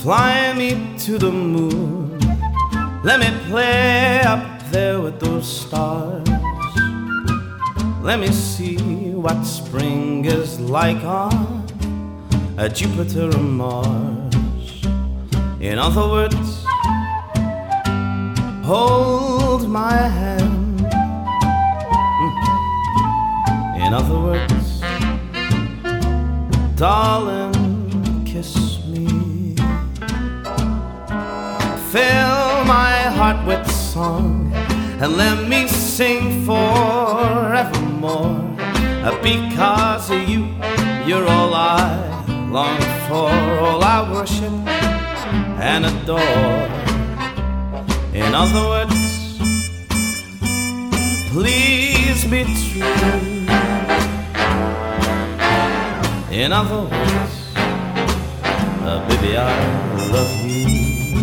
Fly me to the moon. Let me play up there with those stars. Let me see what spring is like on Jupiter or Mars. In other words, hold my hand. In other words, darling, kiss me. Fill my heart with song and let me sing forevermore. Because of you, you're all I long for, all I worship and adore. In other words, please be true. In other words, baby, I love you.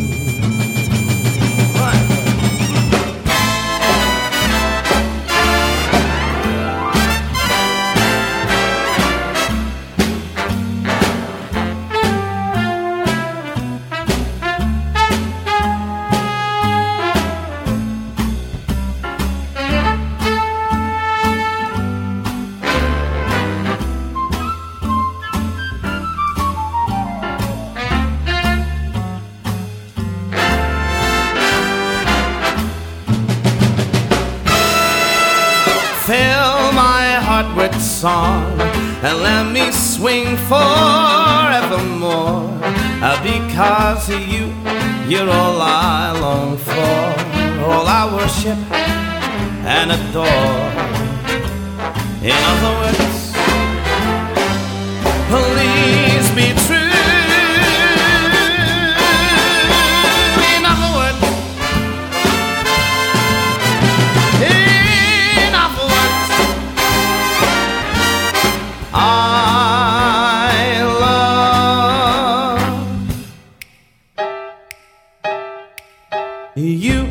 Fill my heart with song and let me swing forevermore. Because of you, you're all I long for, all I worship and adore. In other words, please be true. In other words, I love you.